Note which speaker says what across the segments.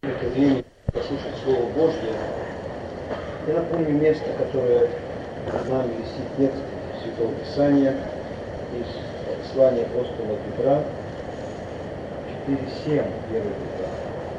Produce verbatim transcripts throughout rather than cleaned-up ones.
Speaker 1: Это время послушать Слово Божье. Я напомню место, которое перед нами висит, текст Святого Писания из послания апостола Петра, четыре семь, первый Петра.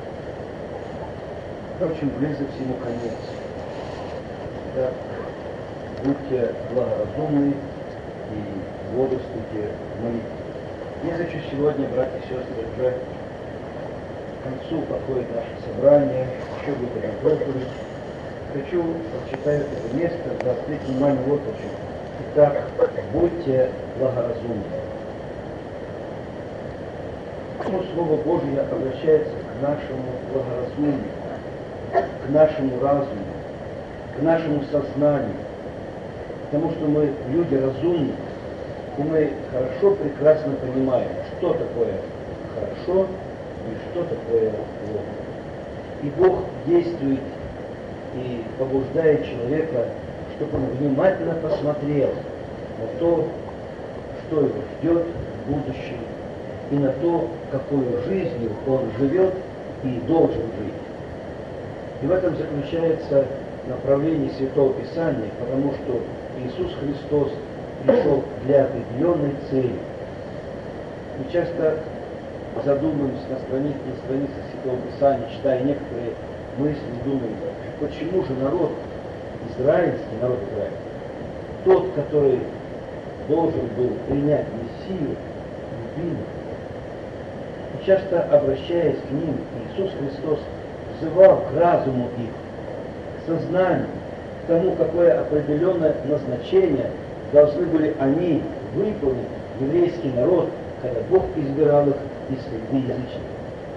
Speaker 1: Очень близок всему конец. Так, будьте благоразумны и бодрствуйте в молитве. Я хочу сегодня, братья и сестры, уже к концу подходит наше собрание, еще где-то на проповедь. Хочу прочитать это место, заострить внимание вот о чем. Итак, будьте благоразумны. Почему Слово Божье обращается к нашему благоразумию, к нашему разуму, к нашему сознанию? Потому что мы люди разумные, и мы хорошо, прекрасно понимаем, что такое хорошо и что такое плохо. И Бог действует и побуждает человека, чтобы он внимательно посмотрел на то, что его ждет в будущем, и на то, какой жизнью он живет и должен жить. И в этом заключается направление Святого Писания, потому что Иисус Христос пришел для определенной цели. Мы часто задумываемся на страницах, на страницах Святого Писания, читая некоторые мысли, думаем, почему же народ израильский, народ Израиля, тот, который должен был принять Мессию, любимый, и часто обращаясь к ним, Иисус Христос взывал к разуму их, к сознанию, к тому, какое определенное назначение должны были они выполнить, еврейский народ, когда Бог избирал их из среды язычников.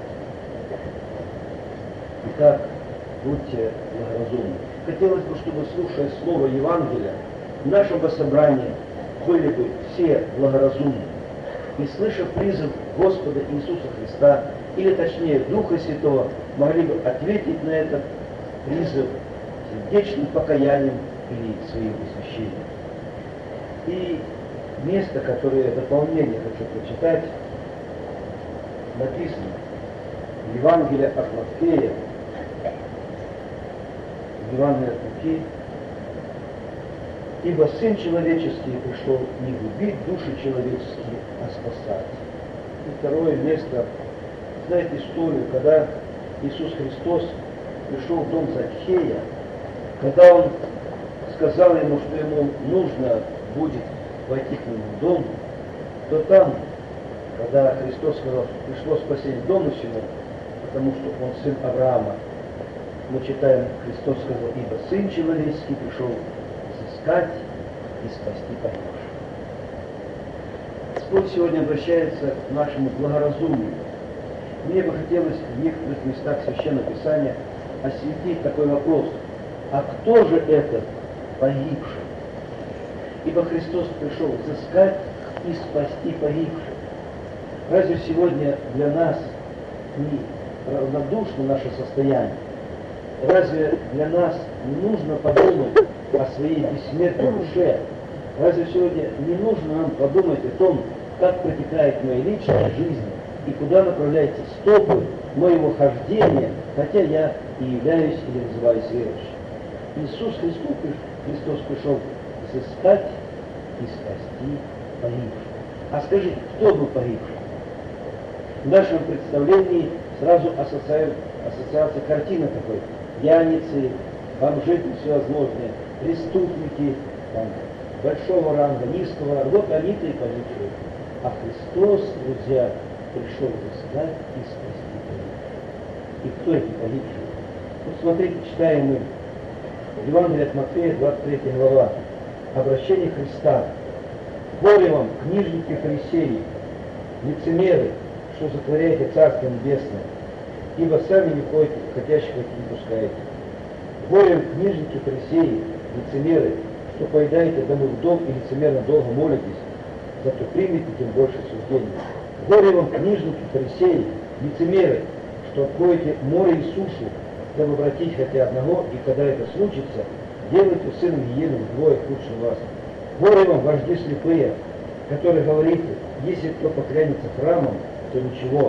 Speaker 1: Итак, будьте благоразумны. Хотелось бы, чтобы, слушая слово Евангелия, в нашем бы собрании были бы все благоразумны. И, слыша призыв Господа Иисуса Христа, или точнее Духа Святого, могли бы ответить на этот призыв сердечным покаянием или своим посвящением. И место, которое дополнение хочу прочитать, написано в Евангелии от Матфея, в Евангелии от Луки: «Ибо Сын Человеческий пришел не губить души человеческие, а спасать». И второе место, знаете историю, когда Иисус Христос пришел в дом Закхея, когда Он сказал ему, что ему нужно будет войти к нему в дом, то там, когда Христос сказал, что пришло спасение дому сему, потому что он сын Авраама, мы читаем, Христос сказал: «Ибо Сын Человеческий пришел взыскать и спасти погибших». Господь сегодня обращается к нашему благоразумию. Мне бы хотелось в некоторых местах Священного Писания осветить такой вопрос: а кто же этот погибший? Ибо Христос пришел взыскать и спасти погибших. Разве сегодня для нас не равнодушно наше состояние? Разве для нас не нужно подумать о своей бессмертной душе? Разве сегодня не нужно нам подумать о том, как протекает моя личная жизнь и куда направляются стопы моего хождения, хотя я и являюсь или называюсь верующим? Иисус Христос, Христос пришел взыскать и спасти погибших. А скажите, кто был погибший? В нашем представлении сразу ассоциация, ассоциация картина такой: пьяницы, бомжи всевозможные, преступники, там, большого ранга, низкого ранга, вот они-то и погибшие. А Христос, друзья, пришел взыскать и спасти погибших. И кто эти погибшие? Вот смотрите, читаем мы в Евангелии от Матфея, двадцать третья глава, обращение Христа: «Горе вам, книжники, фарисеи, лицемеры, что затворяете Царство Небесное, ибо сами не ходите, хотящих войти не пускаете. Горе вам, книжники, фарисеи, лицемеры, что поедаете домой в дом и лицемерно долго молитесь, зато примете тем больше суждений. Горе вам, книжники, фарисеи, лицемеры, что обходите море и сушу, дабы обратить хотя одного, и когда это случится, делайте сыном гиены вдвое худше вас. Горе вам, вожди слепые, которые говорите: если кто поклянется храмом, то ничего,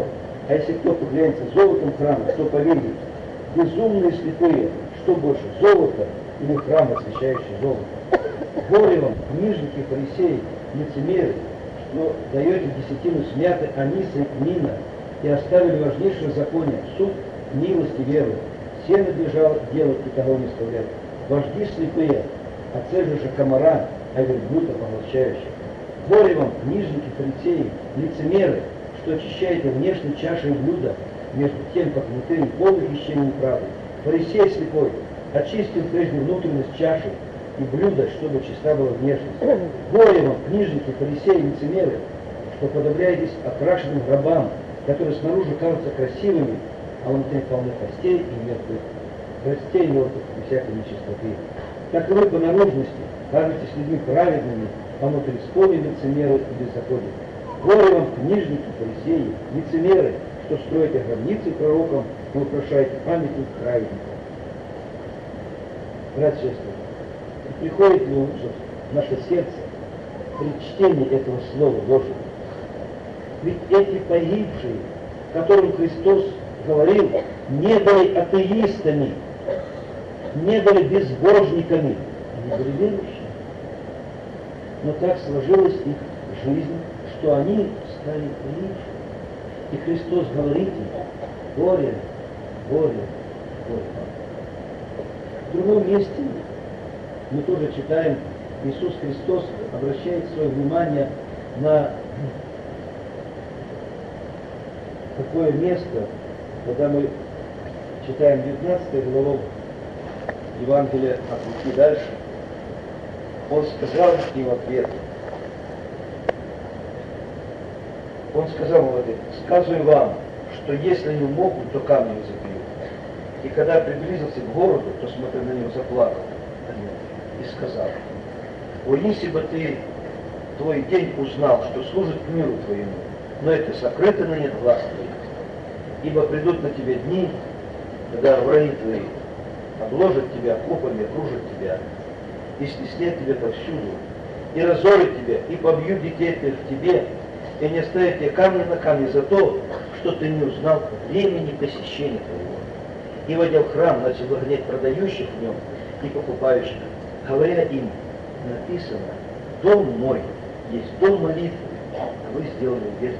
Speaker 1: А если кто поклянется золотом храма, кто поверит? Безумные слепые, что больше, золото или храм, освящающий золото? Горе вам, книжники, фарисеи, лицемеры, что даете десятину смяты аниса и кмина и оставили важнейшее законие — суд, милость и веру. Все надлежало делать и того не оставлять. Вожди слепые, а цель же комара, а верблюда поглощающих. Горе вам, книжники, фарисеи, лицемеры, что очищаете внешней чашей блюда, между тем, как внутри полных вещей неправды. Фарисей слепой очистил прежде внутренность чаши и блюда, чтобы чиста была внешность. Горе вам, книжники, фарисеи, лицемеры, что подобляетесь окрашенным рабам, которые снаружи кажутся красивыми, а внутри полны костей и мертвых, костей мертвых и всякой нечистоты. Так и вы по наружности кажетесь людьми праведными, а внутри склонны лицемеры и беззаконие. Горе вам, книжники, фарисеи, лицемеры, что строите гробницы пророкам и украшаете памятник праведникам. Братья и сестры, приходит ли ужас в наше сердце при чтении этого Слова Божьего? Ведь эти погибшие, которым Христос говорил, не были атеистами, не были безбожниками, они были верующими. Но так сложилась их жизнь, что они стали погибшими. И Христос говорит им: горе, горе, горе. В другом месте мы тоже читаем, Иисус Христос обращает свое внимание на такое место, когда мы читаем девятнадцатую главу Евангелия от Луки дальше. Он сказал им в ответ, Он сказал им в ответ: сказываю вам, что если они могут, то камни забьют. И когда приблизился к городу, то, смотря на него, заплакал и сказал: о, если бы ты твой день узнал, что служит к миру твоему, но это сокрыто на нет глаз твоих, ибо придут на тебя дни, когда враги твои обложат тебя копами, окружат тебя, и стеснят тебя повсюду, и разорят тебя, и побьют детей твоих в тебе, и не оставят тебе камни на камне за то, что ты не узнал времени посещения твоего. И, войдя в храм, начал выгонять продающих в нем и покупающих, говоря им: написано, дом мой есть дом молитвы, а вы сделали уверенным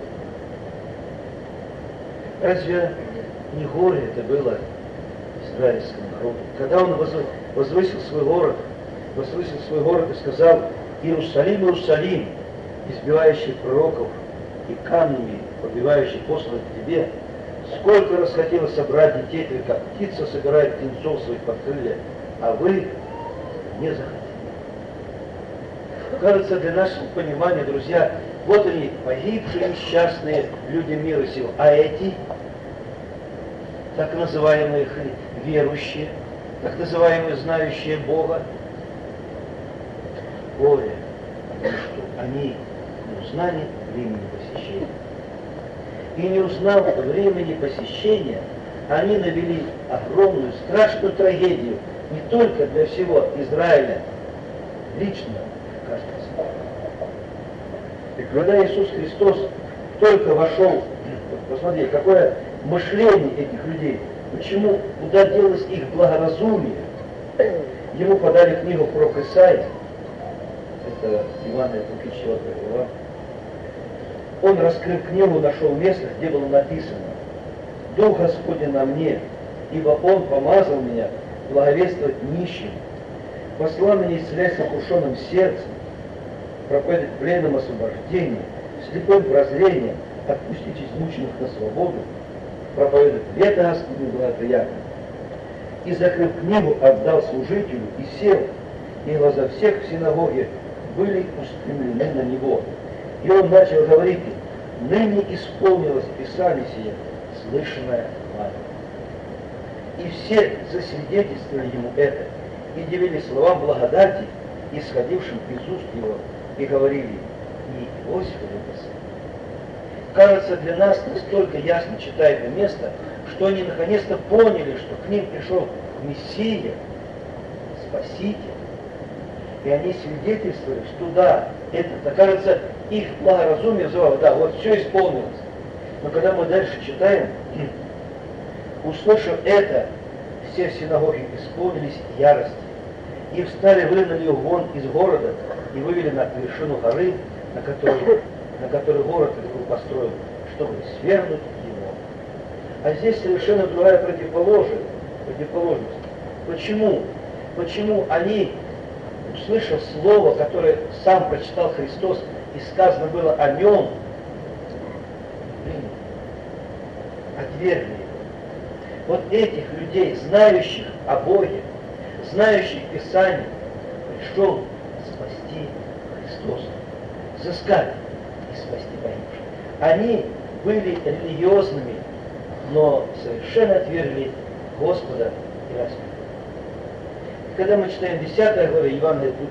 Speaker 1: Господом. Разве не горе это было израильскому народу, когда он возвысил свой город, возвысил свой город и сказал: Иерусалим, Иерусалим, избивающий пророков и камнями побивающий посланных к тебе, сколько раз хотелось собрать детей твоих, как птица собирает птенцов своих под крылья, а вы не захотели. Кажется, для нашего понимания, друзья, вот они, погибшие несчастные люди мира сего, а эти, так называемые верующие, так называемые знающие Бога, горе, потому что они не узнали времени посещения. И не узнав времени посещения, они навели огромную, страшную трагедию не только для всего Израиля, лично каждого. И когда Иисус Христос только вошел, посмотрите, какое мышление этих людей, почему, куда делось их благоразумие. Ему подали книгу пророка Исаии, это Ивана Луки четвёртая глава. Он, раскрыв книгу, нашел место, где было написано: «Дух Господень на мне, ибо Он помазал меня благовествовать нищим, послал меня исцелять сокрушенным сердцем, проповедовать пленным освобождение, слепым прозрение, отпустить измученных на свободу, проповедовать лето Господне благоприятно». И, закрыв книгу, отдал служителю и сел, и глаза всех в синагоге были устремлены на него. И он начал говорить им: ныне исполнилось Писание сие, слышанное вами. И все засвидетельствовали ему это, и дивились словам благодати, исходившим из уст его, и говорили: не Иосиф ли это сын? Кажется, для нас настолько ясно читая это место, что они наконец-то поняли, что к ним пришел Мессия, Спаситель. И они свидетельствовали, что да, это, кажется, их благоразумие взывало: да, вот все исполнилось. Но когда мы дальше читаем, услышав это, все в синагоге исполнились ярости, и встали, выгнали его вон из города и вывели на вершину горы, на которой, на которой город был построен, чтобы свергнуть его. А здесь совершенно другая противоположность. противоположность. Почему? Почему они, услышав слово, которое сам прочитал Христос, и сказано было о нем, отвергли его? Вот этих людей, знающих о Боге, знающих Писание, пришел спасти Христос, взыскать и спасти погибших. Они были религиозными, но совершенно отвергли Господа и распятого. Когда мы читаем десятая глава Евангелия от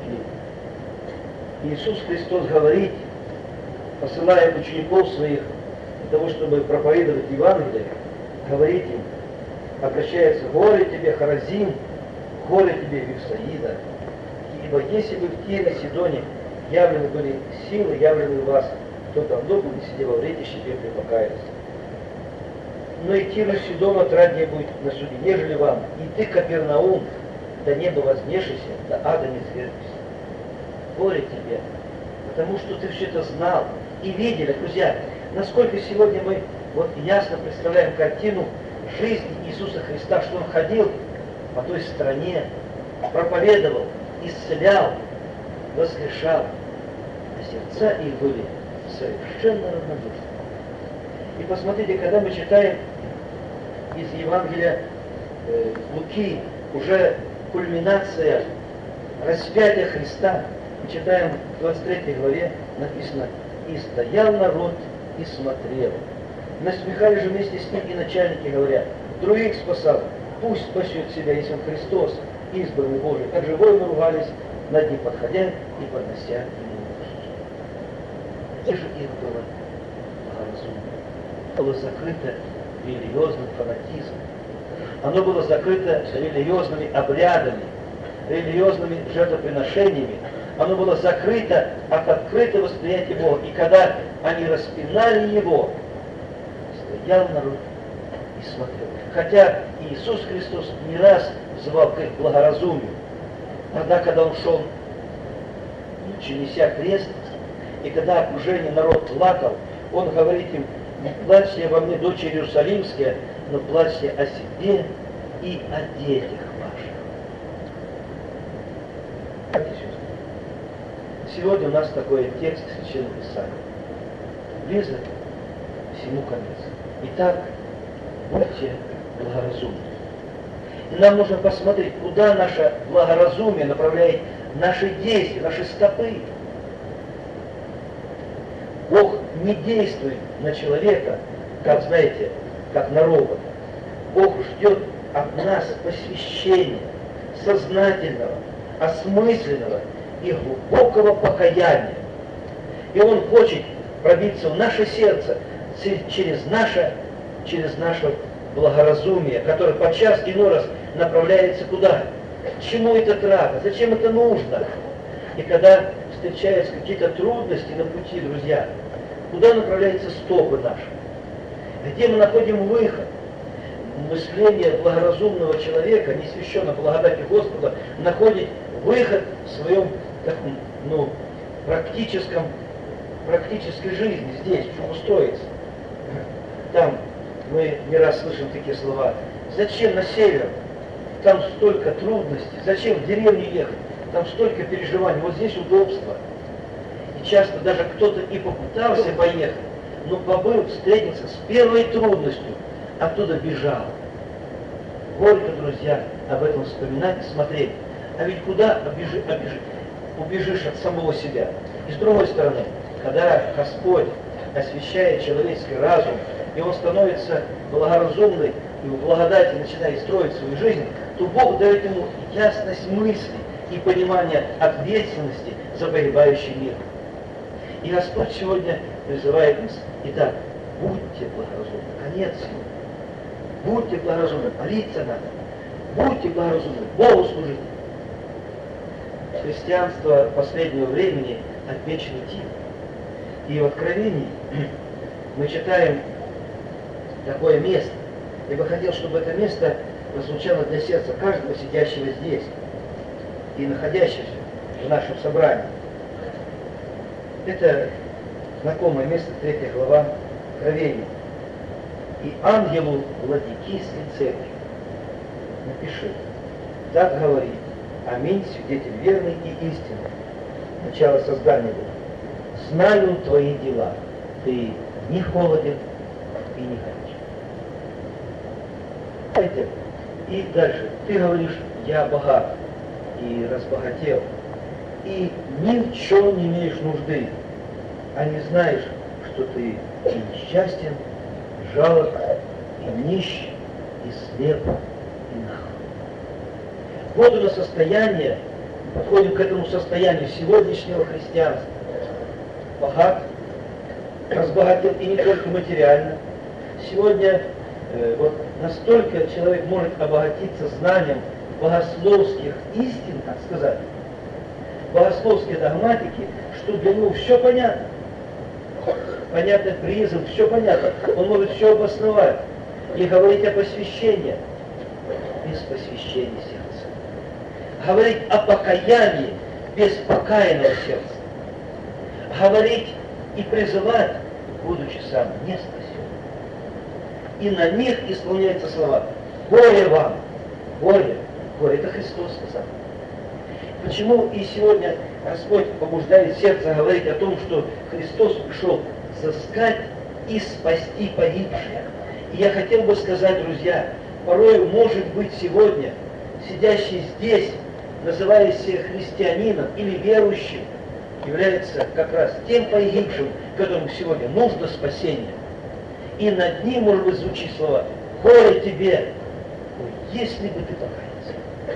Speaker 1: Луки, Иисус Христос говорит, посылая учеников своих для того, чтобы проповедовать Евангелие, говорит им, обращается: «Горе тебе, Хоразин, горе тебе, Вифсаида, ибо если бы в Тире и Сидоне явлены были силы, явлены у вас, то давно бы, сидя во вретище, тебе покаялись. Но и Тиру и Сидону отраднее будет на суде, нежели вам, и ты, Капернаум, до неба вознешися, до ада не свергнешься». Горе тебе, потому что ты все это знал и видели, друзья, насколько сегодня мы вот ясно представляем картину жизни Иисуса Христа, что Он ходил по той стране, проповедовал, исцелял, воскрешал, а сердца их были совершенно равнодушны. И посмотрите, когда мы читаем из Евангелия э, Луки, уже кульминация распятия Христа, мы читаем в двадцать третьей главе, написано: «И стоял народ и смотрел. Насмехали же вместе с ним и начальники, говоря: других спасал, пусть спасет себя, если он Христос, избранный Божий». Как же воины ругались над ним, подходя и поднося ему руки. Где же их было благоразумие? Было закрыто религиозным фанатизмом. Оно было закрыто религиозными обрядами, религиозными жертвоприношениями. Оно было закрыто от открытого восприятия Бога. И когда они распинали Его, стоял народ и смотрел. Хотя Иисус Христос не раз взывал к их благоразумию. Тогда, когда Он шел, неся крест, и когда окружение народ плакал, Он говорит им: «Не плачьте обо мне, дочери Иерусалимские, но плачьте о себе и о детях ваших». Сегодня у нас такой текст Священного Писания. Близок всему конец. Итак, будьте благоразумны. И нам нужно посмотреть, куда наше благоразумие направляет наши действия, наши стопы. Бог не действует на человека, как, знаете, как на робота. Бог ждет от нас посвящения, сознательного, осмысленного и глубокого покаяния. И Он хочет пробиться в наше сердце через наше, через наше благоразумие, которое подчас иной раз направляется куда? К чему это надо? Зачем это нужно? И когда встречаются какие-то трудности на пути, друзья, куда направляются стопы наши? Где мы находим выход? Мышление благоразумного человека, не священного благодати Господа, находит выход в своем таком, ну, практическом, практической жизни здесь, чтобы устроиться. Там мы не раз слышим такие слова: зачем на север? Там столько трудностей. Зачем в деревню ехать? Там столько переживаний. Вот здесь удобство. И часто даже кто-то и попытался поехать, но побыл, встретился с первой трудностью, оттуда бежал. Горько, друзья, об этом вспоминать и смотреть. А ведь куда обежи, обежи, убежишь от самого себя? И с другой стороны, когда Господь освящает человеческий разум, и он становится благоразумный, и в благодати начинает строить свою жизнь, то Бог дает ему ясность мысли и понимание ответственности за погибающий мир. И Господь сегодня призывает нас: итак, будьте благоразумны. Конец всего. Будьте благоразумны. Молиться надо. Будьте благоразумны. Богу служите. Христианство последнего времени отмечено тем. И в Откровении мы читаем такое место. Я бы хотел, чтобы это место прозвучало для сердца каждого сидящего здесь и находящегося в нашем собрании. Это знакомое место, третья глава Откровения. И ангелу Ладикийской церкви напиши: так говорит Аминь, свидетель верный и истинный, начало создания было. Знаю твои дела, ты не холоден и не горячий. И дальше, ты говоришь, я богат и разбогател, и ни в чем не имеешь нужды, а не знаешь, что ты и несчастен, жалок, и нищ, и слеп, и нах. Вот оно состояние, подходим к этому состоянию сегодняшнего христианства. Богат, разбогател, и не только материально. Сегодня э, вот настолько человек может обогатиться знанием богословских истин, так сказать, богословской догматики, что для него все понятно. Понятно призыв, все понятно. Он может все обосновать и говорить о посвящении без посвящения сердца. Говорить о покаянии без покаянного сердца. Говорить и призывать, будучи сам не спасен. И на них исполняются слова: горе вам, горе, горе, это Христос сказал. Почему и сегодня Господь побуждает сердце говорить о том, что Христос пришел взыскать и спасти погибших. И я хотел бы сказать, друзья, порой, может быть, сегодня сидящий здесь, называясь христианином или верующим, является как раз тем погибшим, которому сегодня нужно спасение. И над ним, может быть, звучит слова: горе тебе, если бы ты покаялся.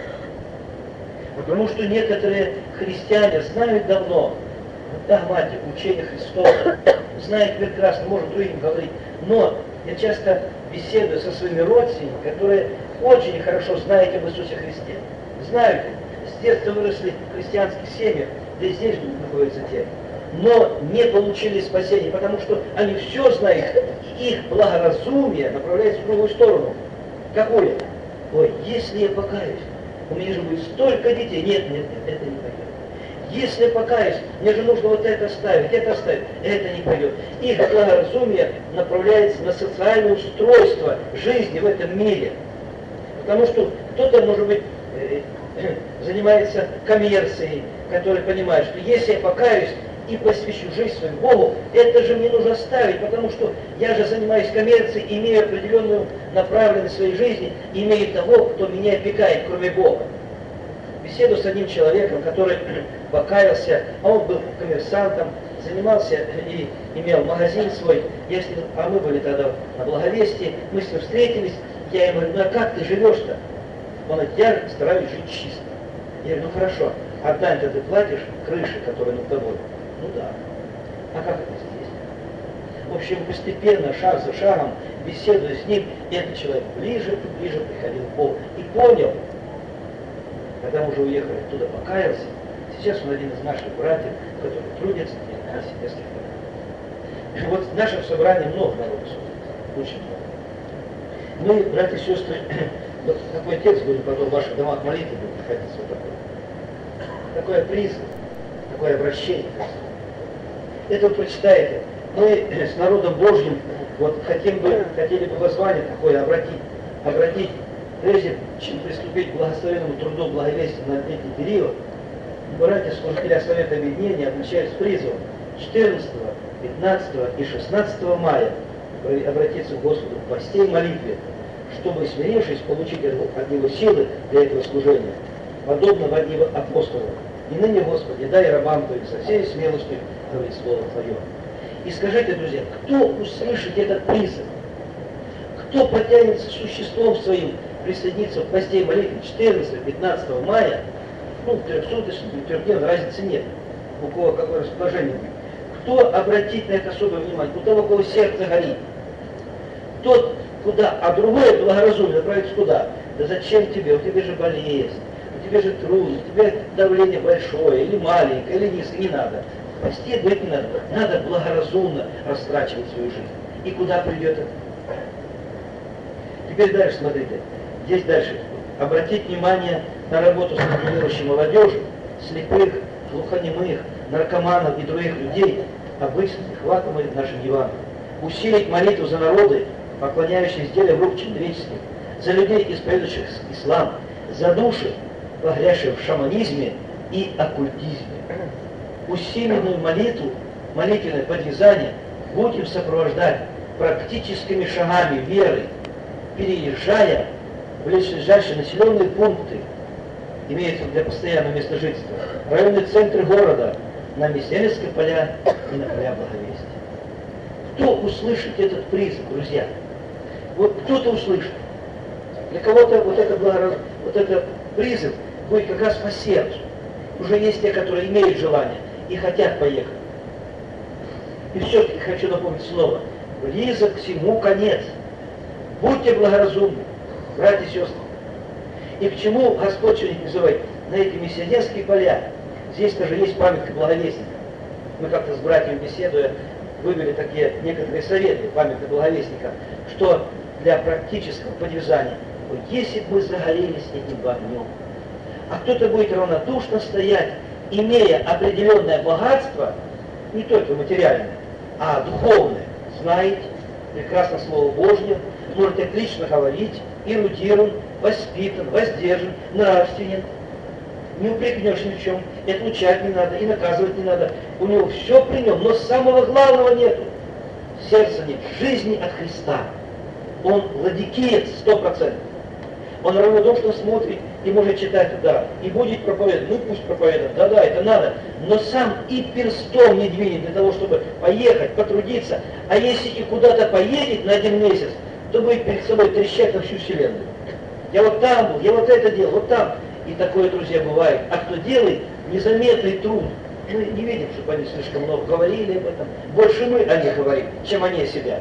Speaker 1: Потому что некоторые христиане знают давно догматику, учение Христова, знают прекрасно, может другим говорить, но я часто беседую со своими родственниками, которые очень хорошо знают об Иисусе Христе. Знают, с детства выросли в христианских семьях, да и здесь находятся те, но не получили спасения, потому что они все знают, их благоразумие направляется в другую сторону. Какое? Ой, если я покаюсь, у меня же будет столько детей. Нет, нет, нет, это не пойдет. Если я покаюсь, мне же нужно вот это оставить, это оставить, это не пойдет. Их благоразумие направляется на социальное устройство жизни в этом мире. Потому что кто-то, может быть, занимается коммерцией, который понимает, что если я покаюсь и посвящу жизнь свою Богу, это же мне нужно оставить, потому что я же занимаюсь коммерцией, имею определенную направленность своей жизни, имею того, кто меня опекает, кроме Бога. Беседу с одним человеком, который покаялся, а он был коммерсантом, занимался и имел магазин свой. Я с ним, а мы были тогда на Благовестии, мы с ним встретились, я ему говорю: ну а как ты живешь-то? Он говорит: я стараюсь жить чисто. Я говорю: ну хорошо, а дань-то ты платишь крыши, которые над тобой? Ну да. А как это здесь? В общем, постепенно, шаг за шагом, беседуя с ним, этот человек ближе и ближе приходил к Богу. И понял, когда мы уже уехали оттуда, покаялся, сейчас он один из наших братьев, который трудится на сибирских дорогах. Вот в нашем собрании много народу служит, очень много. Мы, братья и сестры, вот такой текст будет потом в ваших домах молитвы будет находиться, вот такой. Такое призыв, такое обращение. Это вы прочитаете. Мы с народом Божьим вот хотим бы, хотели бы воззвание такое обратить, обратить, прежде чем приступить к благословенному труду благовестия на летний период. Братья служители Совета Объединения отмечают с призывом четырнадцатого, пятнадцатого и шестнадцатого мая обратиться к Господу в посте и молитве, чтобы, смирившись, получить от Него силы для этого служения, подобно во дни апостолов. И ныне, Господи, дай рабам Твоим со всей смелостью говорить Слово Твое. И скажите, друзья, кто услышит этот призыв? Кто потянется существом своим присоединиться в посте и молитве четырнадцатого-пятнадцатого мая? Ну, трехсуточный, трехдневной разницы нет. У кого какое расположение будет. Кто обратит на это особое внимание? У того, у кого сердце горит. Тот, куда, а другое благоразумие направится куда? Да зачем тебе? У тебя же болезнь, у тебя же трудно, у тебя давление большое, или маленькое, или низкое, не надо. Постить быть не надо. Надо благоразумно растрачивать свою жизнь. И куда придет это?
Speaker 2: Теперь дальше, смотрите. Здесь дальше. Обратить внимание на работу с неверующей молодежью, слепых, глухонемых, наркоманов и других людей, обычно захватываемых нашим Евангелием. Усилить молитву за народы, поклоняющиеся деле рук человеческих, за людей, исповедующих ислам, за души, погрязшие в шаманизме и оккультизме. Усиленную молитву, молитвенное подвязание будем сопровождать практическими шагами веры, переезжая в ближайшие населенные пункты, имеются для постоянного места жительства, районные центры города, на Мессианские поля и на поля благовестия. Кто услышит этот призыв, друзья? Вот кто-то услышит. Для кого-то вот это, благород... вот это призыв будет как раз по сердцу. Уже есть те, которые имеют желание и хотят поехать. И все-таки хочу напомнить слово. Близок всему конец. Будьте благоразумны, братья и сестры. И к чему Господь сегодня призывает? На эти миссионерские поля. Здесь тоже есть памятка благовестника. Мы как-то с братьями беседуя, вывели такие некоторые советы памятка благовестника, что для практического подвязания, если бы мы загорелись этим огнем, а кто-то будет равнодушно стоять, имея определенное богатство, не только материальное, а духовное, знаете, прекрасно Слово Божье, может отлично говорить, эрудирован, воспитан, воздержан, нравственен, не упрекнешь ни в чем, и отлучать не надо, и наказывать не надо. У него все при нем, но самого главного нету. Сердца нет, жизни от Христа. Он ладикеец сто процентов. Он равнодушно смотрит и может читать туда, и будет проповедовать. Ну пусть проповедует, да-да, это надо. Но сам и перстом не двинет для того, чтобы поехать, потрудиться. А если и куда-то поедет на один месяц, то будет перед собой трещать на всю вселенную. Я вот там был, я вот это делал, вот там. И такое, друзья, бывает. А кто делает незаметный труд, мы не видим, чтобы они слишком много говорили об этом. Больше мы о них говорим, чем они о себя.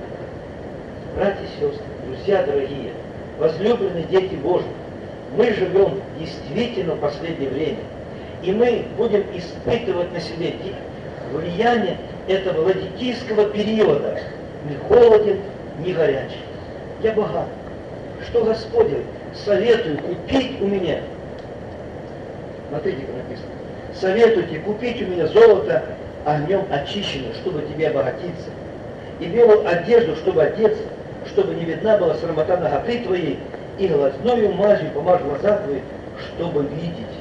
Speaker 2: Братья и сестры, друзья дорогие, возлюбленные дети Божьи, мы живем действительно в последнее время. И мы будем испытывать на себе влияние этого ладикийского периода. Ни холоден, ни горячий. Я богат. Что Господь говорит? Советую купить у меня. Смотрите, как написано. Советуйте купить у меня золото огнем очищенное, чтобы тебе обогатиться, и белую одежду, чтобы одеться, чтобы не видна была срамота наготы твоей, и глазною мазью помажь глаза твои, чтобы видеть.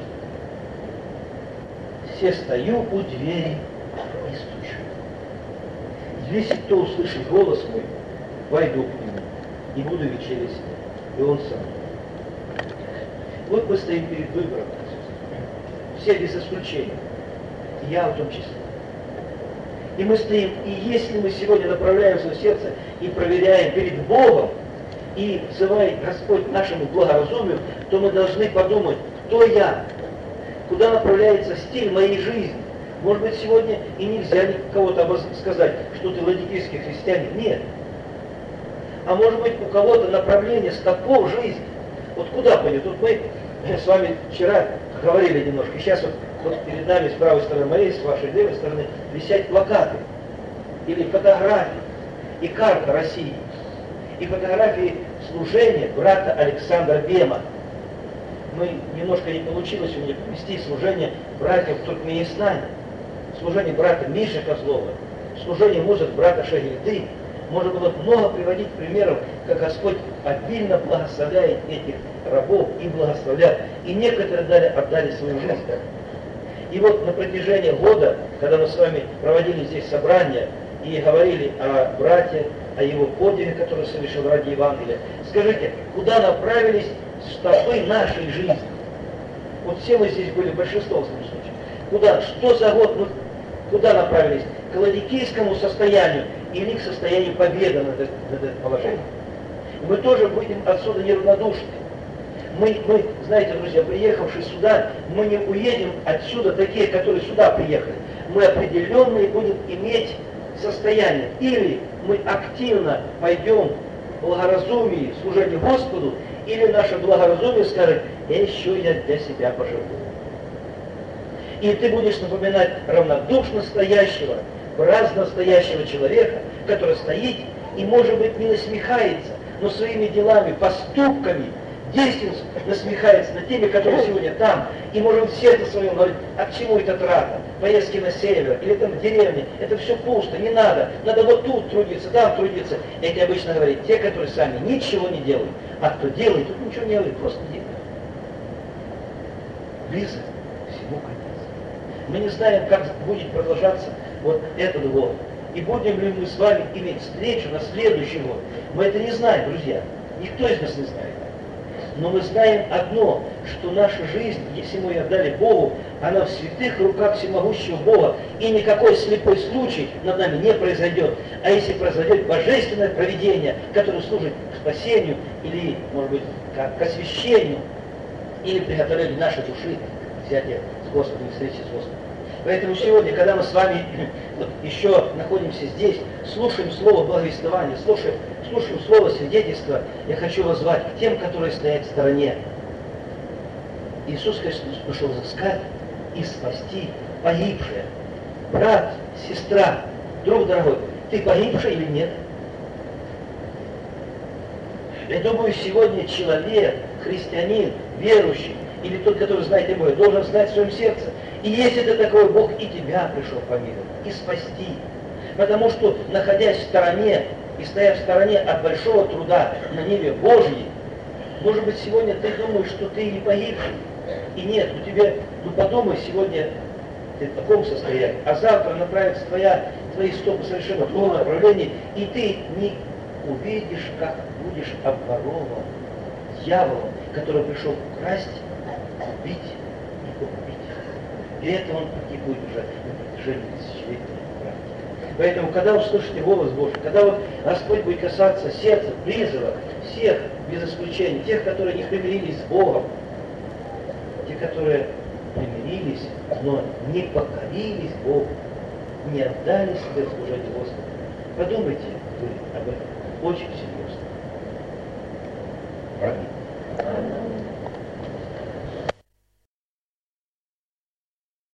Speaker 2: Все стою у двери и стучу. Если кто услышит голос мой, войду к нему и буду вечерить с ним, и он со мной. Вот мы стоим перед выбором. Все без исключения. И я в том числе. И мы стоим, и если мы сегодня направляем свое сердце и проверяем перед Богом, и взывает Господь нашему благоразумию, то мы должны подумать, кто я, куда направляется стиль моей жизни. Может быть, сегодня и нельзя кого-то сказать, что ты ладикийский христианин. Нет. А может быть, у кого-то направление стопов жизни. Вот куда пойдет? Вот мы с вами вчера говорили немножко. Сейчас вот, вот перед нами с правой стороны моей, с вашей левой стороны висят плакаты или фотографии и карта России. И фотографии служения брата Александра Бема. Мы немножко не получилось у меня провести служение братьев в Туркменистане, служение брата Миши Козлова, служение музык брата Шагильды. Можно было много приводить примеров, как Господь обильно благословляет этих рабов и благословляет. И некоторые дали, отдали свою жизнь. И вот на протяжении года, когда мы с вами проводили здесь собрания и говорили о брате, о его подвиге, который совершил ради Евангелия, скажите, куда направились стопы нашей жизни? Вот все мы здесь были, большинство в этом случае. Куда? Что за год мы куда направились? К ладикийскому состоянию или к состоянию победы над, над этим положением? Мы тоже будем отсюда неравнодушны. Мы, мы, знаете, друзья, приехавшие сюда, мы не уедем отсюда такие, которые сюда приехали. Мы определенные будем иметь состояние. Или мы активно пойдем в благоразумии, служению Господу, или наше благоразумие скажет, еще я для себя поживу. И ты будешь напоминать равнодушно стоящего, праздно стоящего человека, который стоит и, может быть, не насмехается, но своими делами, поступками, действием насмехается над теми, которые сегодня там, и можем в сердце своем говорить, а к чему эта трата, поездки на север, или там в деревне, это все пусто, не надо, надо вот тут трудиться, там трудиться. Эти обычно говорят те, которые сами ничего не делают, а кто делает, тут ничего не делает, просто делает. Близок всему конец. Мы не знаем, как будет продолжаться вот этот год. И будем ли мы с вами иметь встречу на следующий год. Мы это не знаем, друзья. Никто из нас не знает. Но мы знаем одно, что наша жизнь, если мы ее отдали Богу, она в святых руках всемогущего Бога, и никакой слепой случай над нами не произойдет. А если произойдет божественное провидение, которое служит к спасению, или, может быть, к освящению, или приготовлению нашей души, взятие с Господом и встречи с Господом. Поэтому сегодня, когда мы с вами вот, еще находимся здесь, слушаем слово благовествования, слушаем, слушаем слово свидетельства, я хочу вас звать к тем, которые стоят в стороне. Иисус Христос пришел взыскать и спасти погибшие. Брат, сестра, друг дорогой, ты погибший или нет? Я думаю, сегодня человек, христианин, верующий, или тот, который знает и Бога, должен знать в своем сердце. И если ты такой, Бог и тебя пришел помиловать, и спасти. Потому что, находясь в стороне, и стоя в стороне от большого труда на небе Божьей, может быть, сегодня ты думаешь, что ты не погибший. И нет, у тебя, ну подумай, сегодня ты в таком состоянии, а завтра направится твоя, твои стопы совершенно в другом направлении, и ты не увидишь, как будешь обворован дьяволом, который пришел украсть, убить и погубить. И это он практикует уже на протяжении тысячелетней практики. Поэтому, когда услышите голос Божий, когда вот Господь будет касаться сердца, призыва, всех без исключения, тех, которые не примирились с Богом, те, которые примирились, но не покорились Богу, не отдали себе служению Господу, подумайте вы об этом очень серьезно. Правильно?